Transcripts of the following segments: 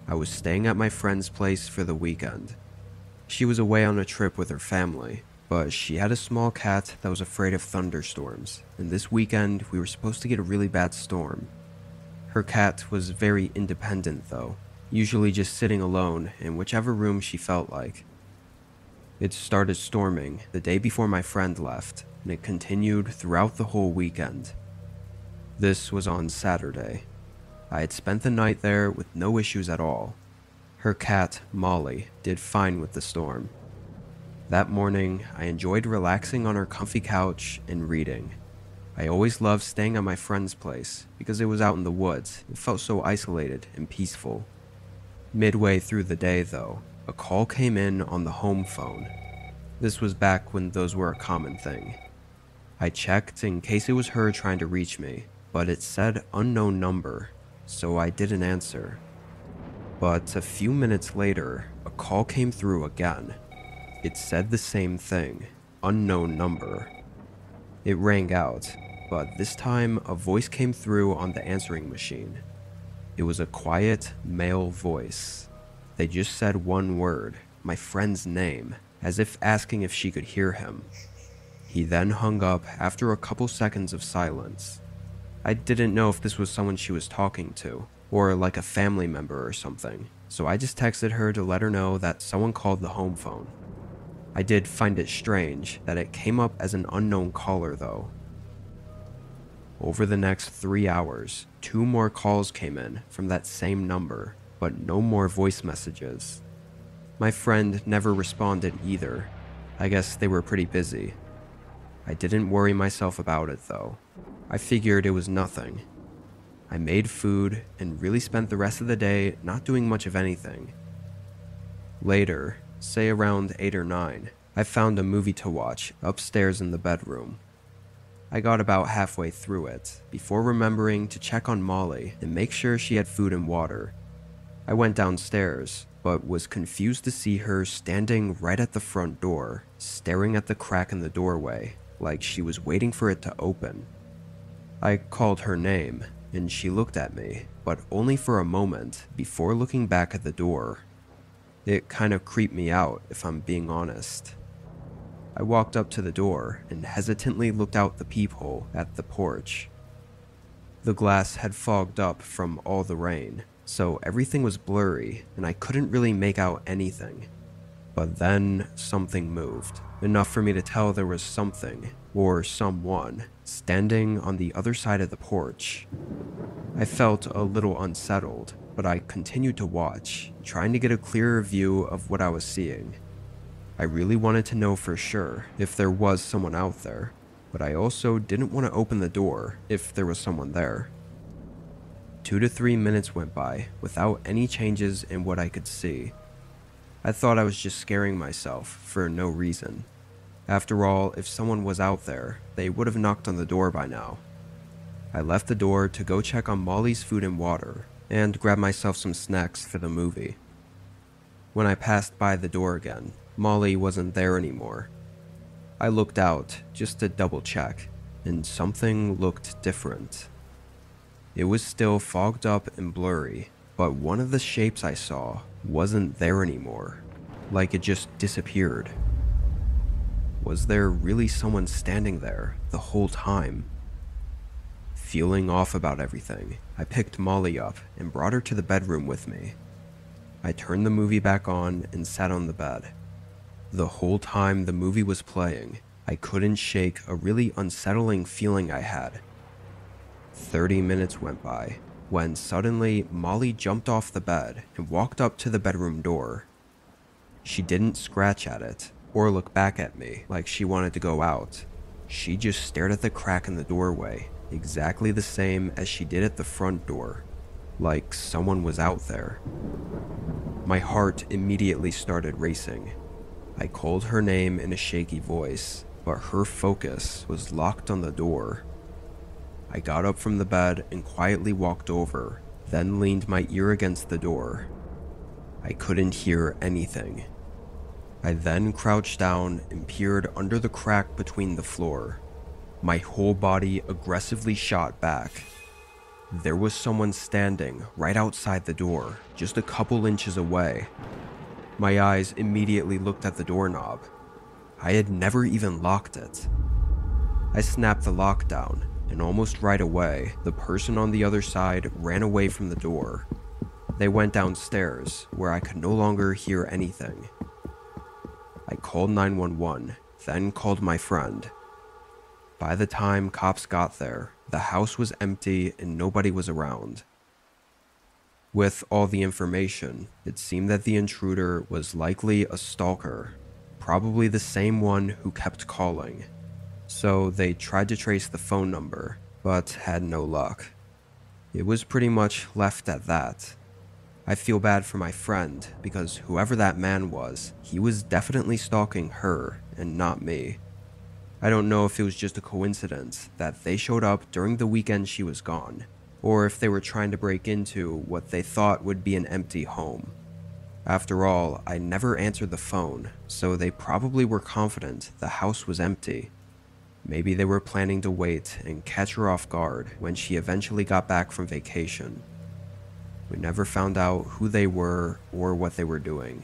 I was staying at my friend's place for the weekend. She was away on a trip with her family, but she had a small cat that was afraid of thunderstorms, and this weekend we were supposed to get a really bad storm. Her cat was very independent though, usually just sitting alone in whichever room she felt like. It started storming the day before my friend left, and it continued throughout the whole weekend. This was on Saturday. I had spent the night there with no issues at all. Her cat, Molly, did fine with the storm. That morning, I enjoyed relaxing on her comfy couch and reading. I always loved staying at my friend's place because it was out in the woods. It felt so isolated and peaceful. Midway through the day, though, a call came in on the home phone. This was back when those were a common thing. I checked in case it was her trying to reach me, but it said unknown number, so I didn't answer. But a few minutes later, a call came through again. It said the same thing, unknown number. It rang out, but this time a voice came through on the answering machine. It was a quiet, male voice. They just said one word, my friend's name, as if asking if she could hear him. He then hung up after a couple seconds of silence. I didn't know if this was someone she was talking to, or like a family member or something, so I just texted her to let her know that someone called the home phone. I did find it strange that it came up as an unknown caller though. Over the next 3 hours, 2 more calls came in from that same number, but no more voice messages. My friend never responded either. I guess they were pretty busy. I didn't worry myself about it though. I figured it was nothing. I made food and really spent the rest of the day not doing much of anything. Later, say around 8 or 9, I found a movie to watch upstairs in the bedroom. I got about halfway through it before remembering to check on Molly and make sure she had food and water. I went downstairs, but was confused to see her standing right at the front door, staring at the crack in the doorway, like she was waiting for it to open. I called her name, and she looked at me, but only for a moment before looking back at the door. It kind of creeped me out, if I'm being honest. I walked up to the door and hesitantly looked out the peephole at the porch. The glass had fogged up from all the rain, so everything was blurry and I couldn't really make out anything. But then something moved, enough for me to tell there was something, or someone, standing on the other side of the porch. I felt a little unsettled, but I continued to watch, trying to get a clearer view of what I was seeing. I really wanted to know for sure if there was someone out there, but I also didn't want to open the door if there was someone there. 2 to 3 minutes went by without any changes in what I could see. I thought I was just scaring myself for no reason. After all, if someone was out there, they would have knocked on the door by now. I left the door to go check on Molly's food and water, and grab myself some snacks for the movie. When I passed by the door again, Molly wasn't there anymore. I looked out just to double check, and something looked different. It was still fogged up and blurry, but one of the shapes I saw wasn't there anymore, like it just disappeared. Was there really someone standing there the whole time? Feeling off about everything, I picked Molly up and brought her to the bedroom with me. I turned the movie back on and sat on the bed. The whole time the movie was playing, I couldn't shake a really unsettling feeling I had. 30 minutes went by, when suddenly Molly jumped off the bed and walked up to the bedroom door. She didn't scratch at it or look back at me like she wanted to go out. She just stared at the crack in the doorway, exactly the same as she did at the front door, like someone was out there. My heart immediately started racing. I called her name in a shaky voice, but her focus was locked on the door. I got up from the bed and quietly walked over, then leaned my ear against the door. I couldn't hear anything. I then crouched down and peered under the crack between the floor. My whole body aggressively shot back. There was someone standing right outside the door, just a couple inches away. My eyes immediately looked at the doorknob. I had never even locked it. I snapped the lock down, and almost right away, the person on the other side ran away from the door. They went downstairs, where I could no longer hear anything. I called 911, then called my friend. By the time cops got there, the house was empty and nobody was around. With all the information, it seemed that the intruder was likely a stalker, probably the same one who kept calling. So they tried to trace the phone number, but had no luck. It was pretty much left at that. I feel bad for my friend because whoever that man was, he was definitely stalking her and not me. I don't know if it was just a coincidence that they showed up during the weekend she was gone, or if they were trying to break into what they thought would be an empty home. After all, I never answered the phone, so they probably were confident the house was empty. Maybe they were planning to wait and catch her off guard when she eventually got back from vacation. We never found out who they were or what they were doing.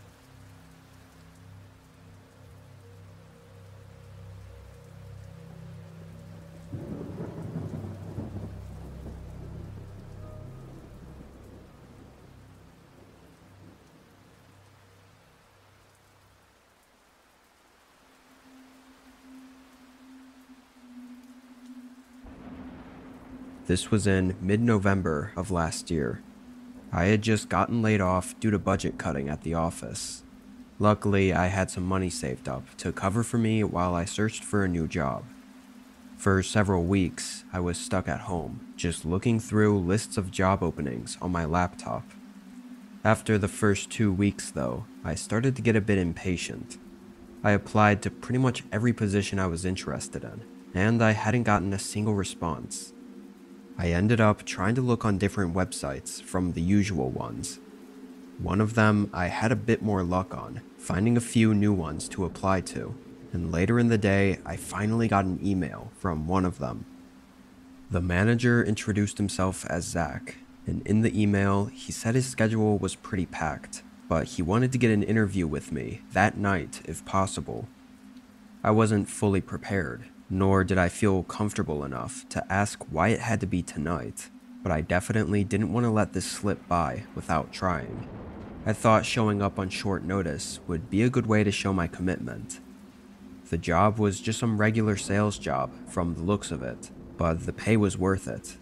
This was in mid-November of last year. I had just gotten laid off due to budget cutting at the office. Luckily, I had some money saved up to cover for me while I searched for a new job. For several weeks, I was stuck at home, just looking through lists of job openings on my laptop. After the first 2 weeks, though, I started to get a bit impatient. I applied to pretty much every position I was interested in, and I hadn't gotten a single response. I ended up trying to look on different websites from the usual ones. One of them I had a bit more luck on, finding a few new ones to apply to, and later in the day I finally got an email from one of them. The manager introduced himself as Zach, and in the email he said his schedule was pretty packed, but he wanted to get an interview with me that night if possible. I wasn't fully prepared, nor did I feel comfortable enough to ask why it had to be tonight, but I definitely didn't want to let this slip by without trying. I thought showing up on short notice would be a good way to show my commitment. The job was just some regular sales job from the looks of it, but the pay was worth it.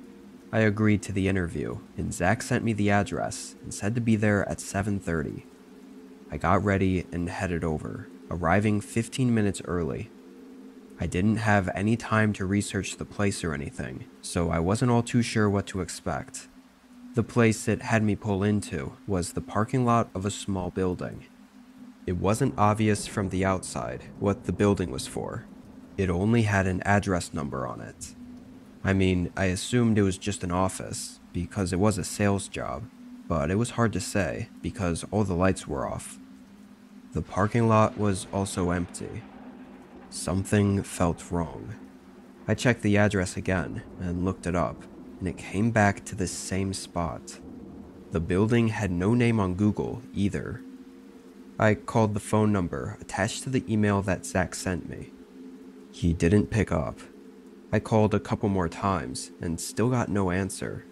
I agreed to the interview, and Zach sent me the address and said to be there at 7:30. I got ready and headed over, arriving 15 minutes early. I didn't have any time to research the place or anything, so I wasn't all too sure what to expect. The place it had me pull into was the parking lot of a small building. It wasn't obvious from the outside what the building was for. It only had an address number on it. I mean, I assumed it was just an office, because it was a sales job, but it was hard to say because all the lights were off. The parking lot was also empty. Something felt wrong. I checked the address again and looked it up, and it came back to the same spot. The building had no name on Google either. I called the phone number attached to the email that Zach sent me. He didn't pick up. I called a couple more times and still got no answer.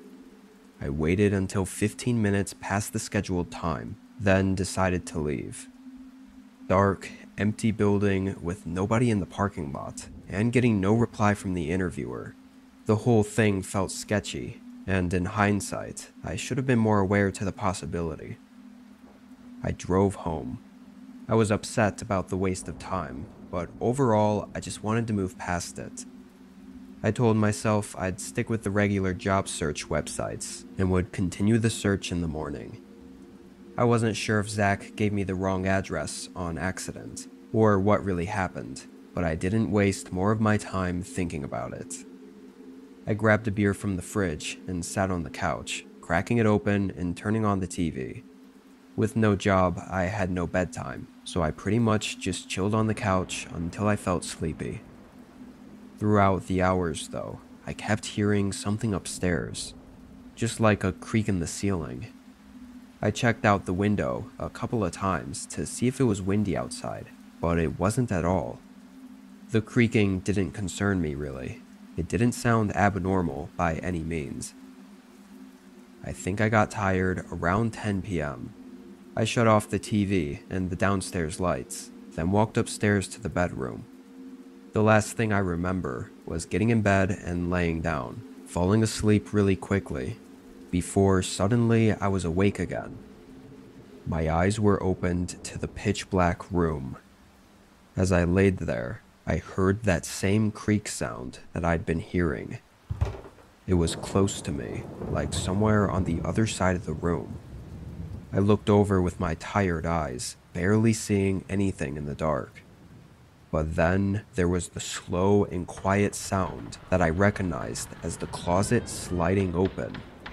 I waited until 15 minutes past the scheduled time, then decided to leave. Dark, empty building with nobody in the parking lot, and getting no reply from the interviewer. The whole thing felt sketchy, and in hindsight, I should have been more aware to the possibility. I drove home. I was upset about the waste of time, but overall, I just wanted to move past it. I told myself I'd stick with the regular job search websites and would continue the search in the morning. I wasn't sure if Zach gave me the wrong address on accident, or what really happened, but I didn't waste more of my time thinking about it. I grabbed a beer from the fridge and sat on the couch, cracking it open and turning on the TV. With no job, I had no bedtime, so I pretty much just chilled on the couch until I felt sleepy. Throughout the hours, though, I kept hearing something upstairs, just like a creak in the ceiling. I checked out the window a couple of times to see if it was windy outside, but it wasn't at all. The creaking didn't concern me really. It didn't sound abnormal by any means. I think I got tired around 10 p.m. I shut off the TV and the downstairs lights, then walked upstairs to the bedroom. The last thing I remember was getting in bed and laying down, falling asleep really quickly, before suddenly I was awake again. My eyes were opened to the pitch black room. As I laid there, I heard that same creak sound that I'd been hearing. It was close to me, like somewhere on the other side of the room. I looked over with my tired eyes, barely seeing anything in the dark. But then there was the slow and quiet sound that I recognized as the closet sliding open.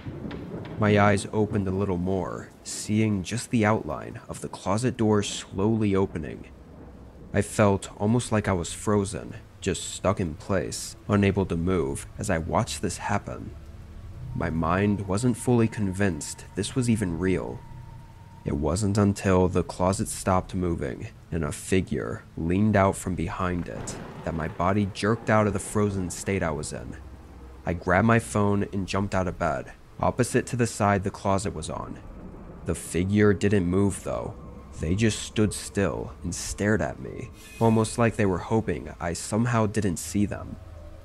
My eyes opened a little more, seeing just the outline of the closet door slowly opening. I felt almost like I was frozen, just stuck in place, unable to move as I watched this happen. My mind wasn't fully convinced this was even real. It wasn't until the closet stopped moving and a figure leaned out from behind it that my body jerked out of the frozen state I was in. I grabbed my phone and jumped out of bed, opposite to the side the closet was on. The figure didn't move though. They just stood still and stared at me, almost like they were hoping I somehow didn't see them.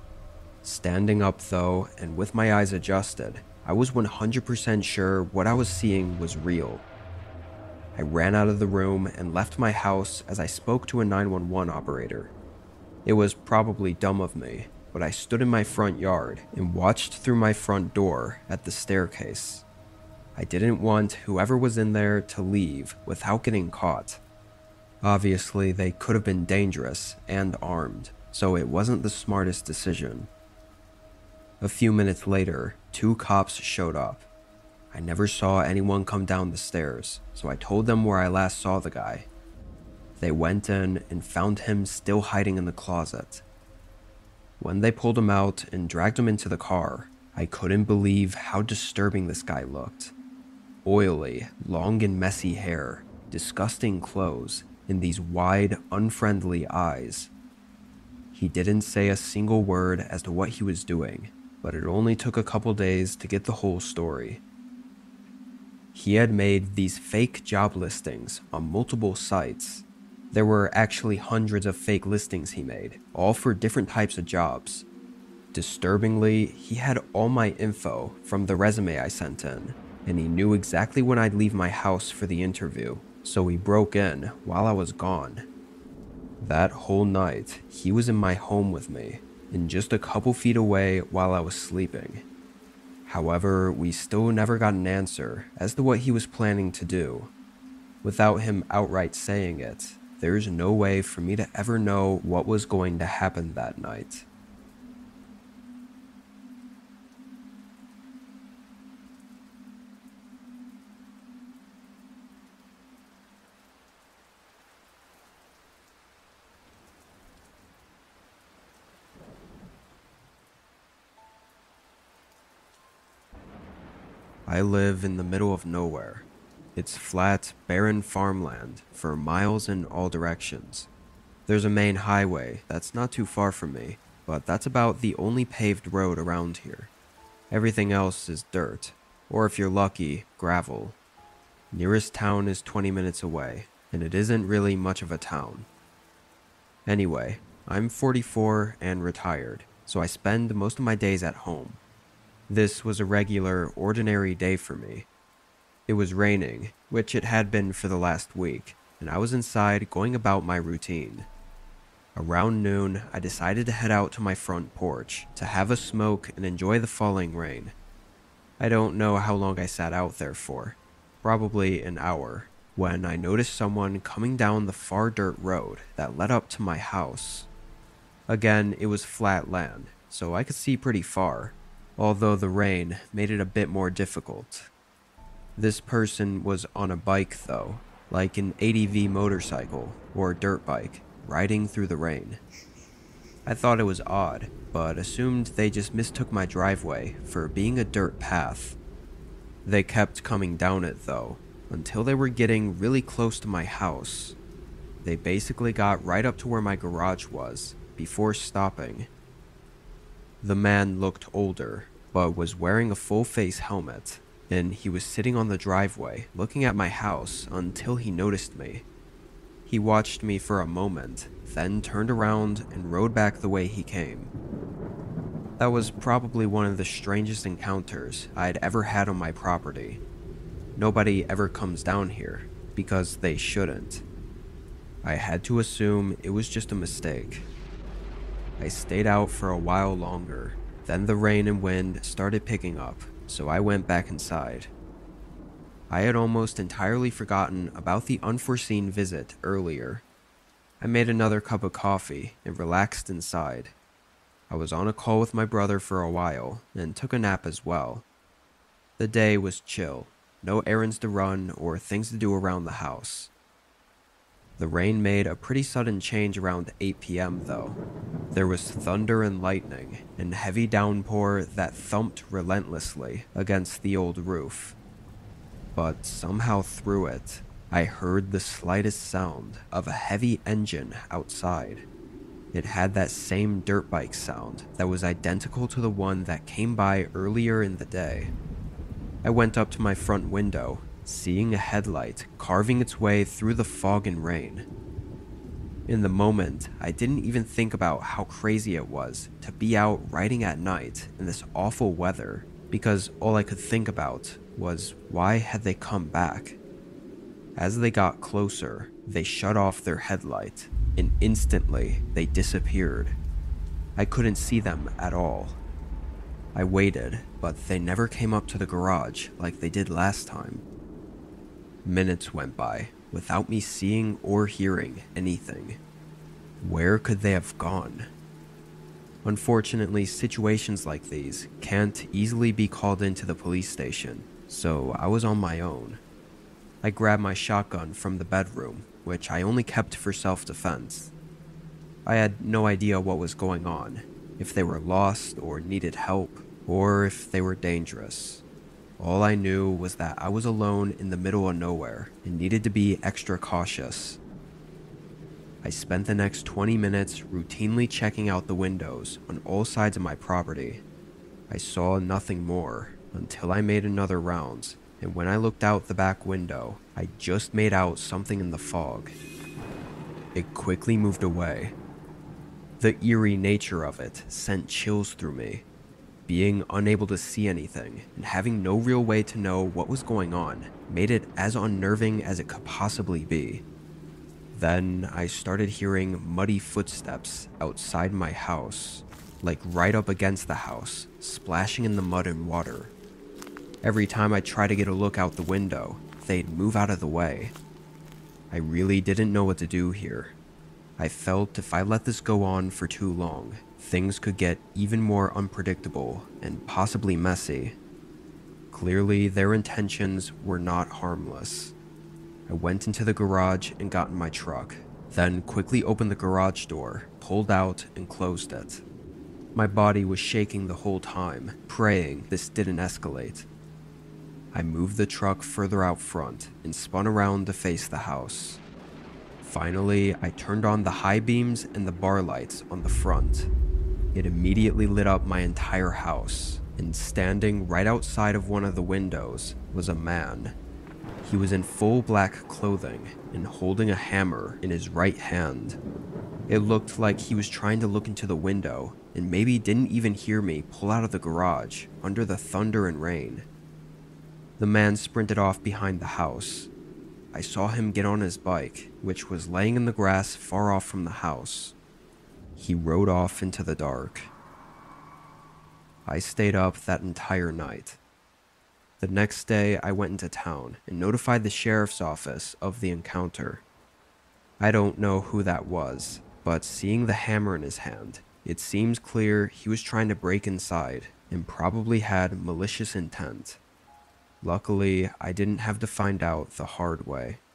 Standing up though, and with my eyes adjusted, I was 100% sure what I was seeing was real. I ran out of the room and left my house as I spoke to a 911 operator. It was probably dumb of me, but I stood in my front yard and watched through my front door at the staircase. I didn't want whoever was in there to leave without getting caught. Obviously, they could have been dangerous and armed, so it wasn't the smartest decision. A few minutes later, 2 cops showed up. I never saw anyone come down the stairs, so I told them where I last saw the guy. They went in and found him still hiding in the closet. When they pulled him out and dragged him into the car, I couldn't believe how disturbing this guy looked. Oily, long and messy hair, disgusting clothes, and these wide, unfriendly eyes. He didn't say a single word as to what he was doing, but it only took a couple days to get the whole story. He had made these fake job listings on multiple sites. There were actually hundreds of fake listings he made, all for different types of jobs. Disturbingly, he had all my info from the resume I sent in, and he knew exactly when I'd leave my house for the interview, so he broke in while I was gone. That whole night, he was in my home with me, and just a couple feet away while I was sleeping. However, we still never got an answer as to what he was planning to do. Without him outright saying it, there's no way for me to ever know what was going to happen that night. I live in the middle of nowhere. It's flat, barren farmland for miles in all directions. There's a main highway that's not too far from me, but that's about the only paved road around here. Everything else is dirt, or if you're lucky, gravel. Nearest town is 20 minutes away, and it isn't really much of a town. Anyway, I'm 44 and retired, so I spend most of my days at home. This was a regular, ordinary day for me. It was raining, which it had been for the last week, and I was inside going about my routine. Around noon, I decided to head out to my front porch to have a smoke and enjoy the falling rain. I don't know how long I sat out there for, probably an hour, when I noticed someone coming down the far dirt road that led up to my house. Again, it was flat land, so I could see pretty far, although the rain made it a bit more difficult. This person was on a bike though, like an ADV motorcycle or dirt bike, riding through the rain. I thought it was odd, but assumed they just mistook my driveway for being a dirt path. They kept coming down it though, until they were getting really close to my house. They basically got right up to where my garage was, before stopping. The man looked older, but was wearing a full-face helmet, and he was sitting on the driveway looking at my house until he noticed me. He watched me for a moment, then turned around and rode back the way he came. That was probably one of the strangest encounters I'd ever had on my property. Nobody ever comes down here, because they shouldn't. I had to assume it was just a mistake. I stayed out for a while longer, then the rain and wind started picking up, so I went back inside. I had almost entirely forgotten about the unforeseen visit earlier. I made another cup of coffee and relaxed inside. I was on a call with my brother for a while and took a nap as well. The day was chill, no errands to run or things to do around the house. The rain made a pretty sudden change around 8 p.m. though. There was thunder and lightning and heavy downpour that thumped relentlessly against the old roof. But somehow through it, I heard the slightest sound of a heavy engine outside. It had that same dirt bike sound that was identical to the one that came by earlier in the day. I went up to my front window, seeing a headlight carving its way through the fog and rain. In the moment, I didn't even think about how crazy it was to be out riding at night in this awful weather, because all I could think about was why had they come back? As they got closer, they shut off their headlight, and instantly they disappeared. I couldn't see them at all. I waited, but they never came up to the garage like they did last time. Minutes went by without me seeing or hearing anything. Where could they have gone? Unfortunately, situations like these can't easily be called into the police station, so I was on my own. I grabbed my shotgun from the bedroom, which I only kept for self-defense. I had no idea what was going on, if they were lost or needed help, or if they were dangerous. All I knew was that I was alone in the middle of nowhere and needed to be extra cautious. I spent the next 20 minutes routinely checking out the windows on all sides of my property. I saw nothing more until I made another round, and when I looked out the back window, I just made out something in the fog. It quickly moved away. The eerie nature of it sent chills through me. Being unable to see anything and having no real way to know what was going on made it as unnerving as it could possibly be. Then I started hearing muddy footsteps outside my house, like right up against the house, splashing in the mud and water. Every time I tried to get a look out the window, they'd move out of the way. I really didn't know what to do here. I felt if I let this go on for too long, things could get even more unpredictable and possibly messy. Clearly, their intentions were not harmless. I went into the garage and got in my truck, then quickly opened the garage door, pulled out, and closed it. My body was shaking the whole time, praying this didn't escalate. I moved the truck further out front and spun around to face the house. Finally, I turned on the high beams and the bar lights on the front. It immediately lit up my entire house, and standing right outside of one of the windows was a man. He was in full black clothing and holding a hammer in his right hand. It looked like he was trying to look into the window and maybe didn't even hear me pull out of the garage under the thunder and rain. The man sprinted off behind the house. I saw him get on his bike, which was laying in the grass far off from the house. He rode off into the dark. I stayed up that entire night. The next day, I went into town and notified the sheriff's office of the encounter. I don't know who that was, but seeing the hammer in his hand, it seems clear he was trying to break inside and probably had malicious intent. Luckily, I didn't have to find out the hard way.